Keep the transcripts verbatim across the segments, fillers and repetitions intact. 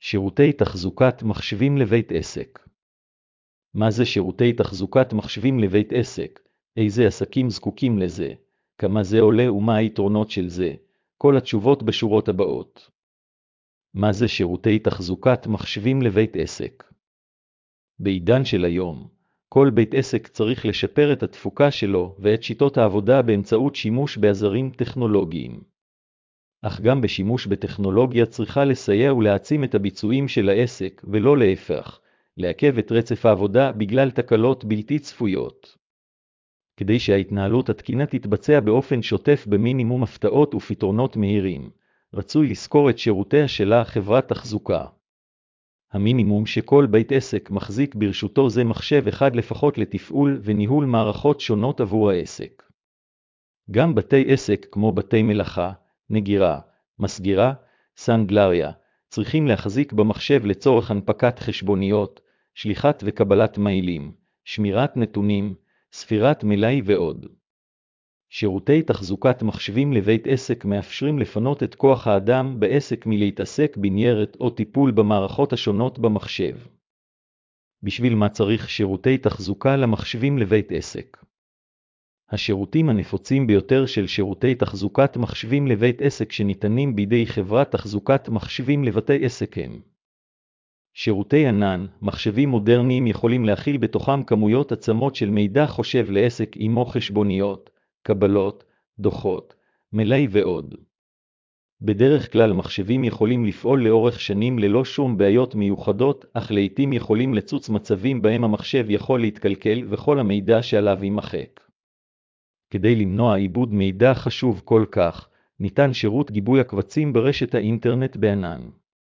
שירותי תחזוקת מחשבים לבית עסק. מה זה שירותי תחזוקת מחשבים לבית עסק? איזה עסקים זקוקים לזה? כמה זה עולה ומה היתרונות של זה? כל התשובות בשורות הבאות. מה זה שירותי תחזוקת מחשבים לבית עסק? בעידן של היום, כל בית עסק צריך לשפר את התפוקה שלו ואת שיטות העבודה באמצעות שימוש בעזרים טכנולוגיים. אך גם בשימוש בטכנולוגיה צריכה לסייע ולהעצים את הביצועים של העסק, ולא להפך, לעכב את רצף העבודה בגלל תקלות בלתי צפויות. כדי שההתנהלות התקינה תתבצע באופן שוטף במינימום הפתעות ופתרונות מהירים, רצוי לזכור את שירותיה שלה חברת תחזוקה. המינימום שכל בית עסק מחזיק ברשותו זה מחשב אחד לפחות לתפעול וניהול מערכות שונות עבור העסק. גם בתי עסק כמו בתי מלאכה, נגירה, מסגירה, סנדלריה, צריכים להחזיק במחשב לצורך הנפקת חשבוניות, שליחת וקבלת מיילים, שמירת נתונים, ספירת מלאי ועוד. שירותי תחזוקת מחשבים לבית עסק מאפשרים לפנות את כוח האדם בעסק מלהתעסק בניירת או טיפול במערכות השונות במחשב. בשביל מה צריך שירותי תחזוקה למחשבים לבית עסק? השירותים הנפוצים ביותר של שירותי תחזוקת מחשבים לבית עסק שניתנים בידי חברת תחזוקת מחשבים לבתי עסק הם שירותי ענן. מחשבים מודרניים יכולים להכיל בתוכם כמויות עצמות של מידע חושב לעסק עמו חשבוניות, קבלות, דוחות, מלאי ועוד. בדרך כלל מחשבים יכולים לפעול לאורך שנים ללא שום בעיות מיוחדות, אך לעתים יכולים לצוץ מצבים בהם המחשב יכול להתקלקל וכל המידע שעליו יימחק. כדי למנוע עיבוד מידע חשוב כל כך, ניתן שירות גיבוי הקבצים ברשת האינטרנט בענן.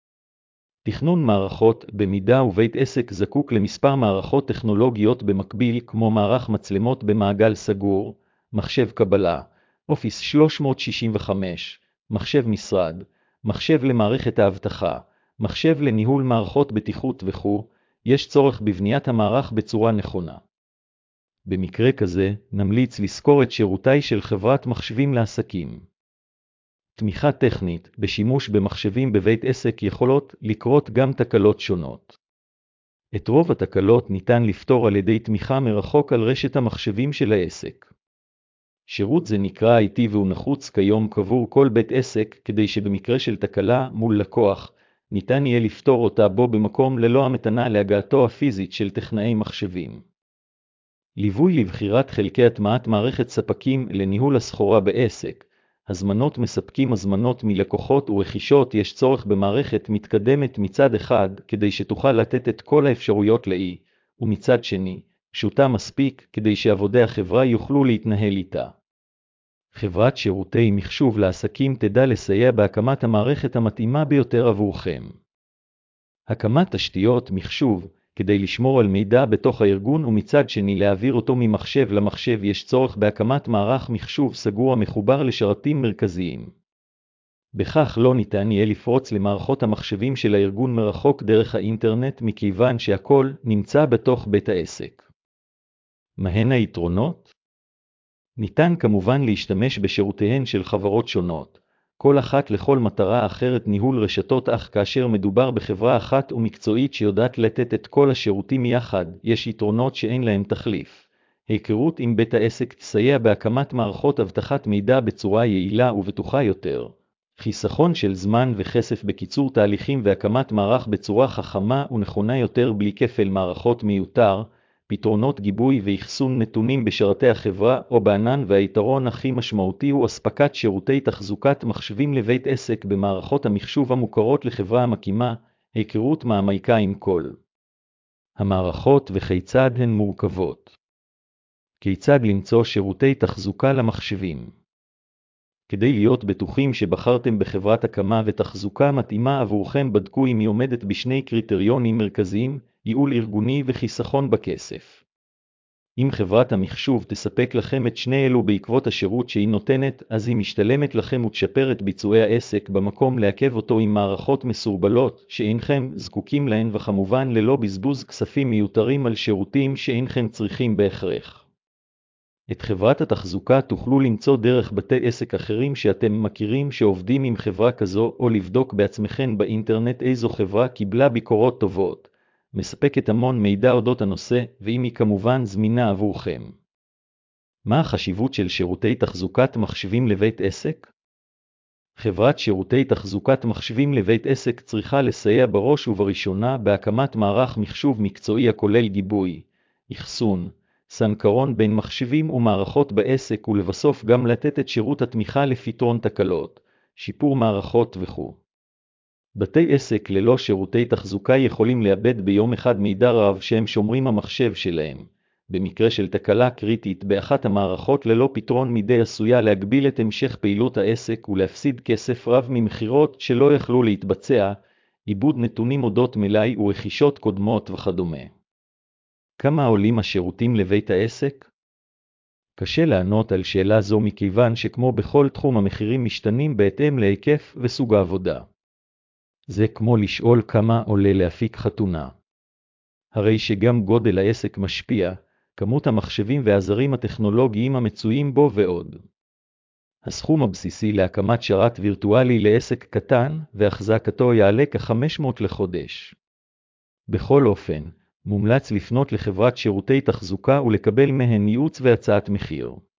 תכנון מערכות. במידה ובית עסק זקוק למספר מערכות טכנולוגיות במקביל כמו מערך מצלמות במעגל סגור, מחשב קבלה, אופיס שלוש מאות שישים וחמש, מחשב משרד, מחשב למערכת האבטחה, מחשב לניהול מערכות בטיחות וכו', יש צורך בבניית המערך בצורה נכונה. במקרה כזה, נמליץ לזכור את שירותי של חברת מחשבים לעסקים. תמיכה טכנית. בשימוש במחשבים בבית עסק יכולות לקרות גם תקלות שונות. את רוב התקלות ניתן לפתור על ידי תמיכה מרחוק על רשת המחשבים של העסק. שירות זה נקרא איי טי והוא נחוץ כיום עבור כל בית עסק כדי שבמקרה של תקלה מול לקוח, ניתן יהיה לפתור אותה בו במקום ללא המתנה להגעתו הפיזית של טכנאי מחשבים. ליווי לבחירת חלקי הטמעת מערכת ספקים לניהול הסחורה בעסק. הזמנות מספקים הזמנות מלקוחות ורכישות. יש צורך במערכת מתקדמת מצד אחד כדי שתוכל לתת את כל האפשרויות לאי, ומצד שני, פשוטה מספיק כדי שעבודי החברה יוכלו להתנהל איתה. חברת שירותי מחשוב לעסקים תדע לסייע בהקמת המערכת המתאימה ביותר עבורכם. הקמת תשתיות מחשוב כדי לשמור על מידע בתוך הארגון ומצד שני להעביר אותו ממחשב למחשב. יש צורך בהקמת מערך מחשוב סגור המחובר לשרתים מרכזיים. בכך לא ניתן יהיה לפרוץ למערכות המחשבים של הארגון מרחוק דרך האינטרנט מכיוון שהכל נמצא בתוך בית העסק. מהן היתרונות? ניתן כמובן להשתמש בשירותיהן של חברות שונות, כל אחת לכל מטרה אחרת ניהול רשתות, אך כאשר מדובר בחברה אחת ומקצועית שיודעת לתת את כל השירותים יחד, יש יתרונות שאין להם תחליף. היכרות עם בית העסק תסייע בהקמת מערכות אבטחת מידע בצורה יעילה ובטוחה יותר. חיסכון של זמן וכסף בקיצור תהליכים והקמת מערך בצורה חכמה ונכונה יותר בלי כפל מערכות מיותר. פתרונות גיבוי ואחסון נתונים בשרתי החברה או בענן, והיתרון הכי משמעותי הוא אספקת שירותי תחזוקת מחשבים לבית עסק במערכות המחשוב המוכרות לחברה המקימה. היכרות מעמיקה עם כל המערכות וכיצד הן מורכבות. כיצד למצוא שירותי תחזוקה למחשבים? כדי להיות בטוחים שבחרתם בחברת הקמה ותחזוקה מתאימה עבורכם, בדקו אם היא עומדת בשני קריטריונים מרכזיים, ייעול ארגוני וחיסכון בכסף. אם חברת המחשוב תספק לכם את שני אלו בעקבות השירות שהיא נותנת, אז היא משתלמת לכם ותשפר את ביצועי העסק במקום לעכב אותו עם מערכות מסורבלות שאינכם זקוקים להן, וכמובן ללא בזבוז כספים מיותרים על שירותים שאינכם צריכים בהכרח. את חברת התחזוקה תוכלו למצוא דרך בתי עסק אחרים שאתם מכירים שעובדים עם חברה כזו, או לבדוק בעצמכם באינטרנט איזו חברה קיבלה ביקורות טובות, מספקת המון מידע אודות הנושא, ואם היא כמובן זמינה עבורכם. מה החשיבות של שירותי תחזוקת מחשבים לבית עסק? חברת שירותי תחזוקת מחשבים לבית עסק צריכה לסייע בראש ובראשונה בהקמת מערך מחשוב מקצועי הכולל גיבוי, אחסון, סנכרון בין מחשבים ומערכות בעסק, ולבסוף גם לתת את שירות התמיכה לפתרון תקלות, שיפור מערכות וכו'. בתי עסק ללא שירותי תחזוקה יכולים לאבד ביום אחד מידע רב שהם שומרים המחשב שלהם. במקרה של תקלה קריטית באחת המערכות ללא פתרון מידי עשויה להגביל את המשך פעילות העסק ולהפסיד כסף רב ממחירות שלא יכלו להתבצע, עיבוד נתונים אודות מלאי ורכישות קודמות וכדומה. כמה עולים השירותים לבית העסק? קשה לענות על שאלה זו מכיוון שכמו בכל תחום המחירים משתנים בהתאם להיקף וסוג העבודה. זה כמו לשאול כמה עולה להפיק חתונה. הרי שגם גודל העסק משפיע, כמות המחשבים והעזרים הטכנולוגיים המצויים בו ועוד. הסכום הבסיסי להקמת שרת וירטואלי לעסק קטן והחזקתו יעלה כ-חמש מאות לחודש. בכל אופן, מומלץ לפנות לחברת שירותי תחזוקה ולקבל מהן ייעוץ והצעת מחיר.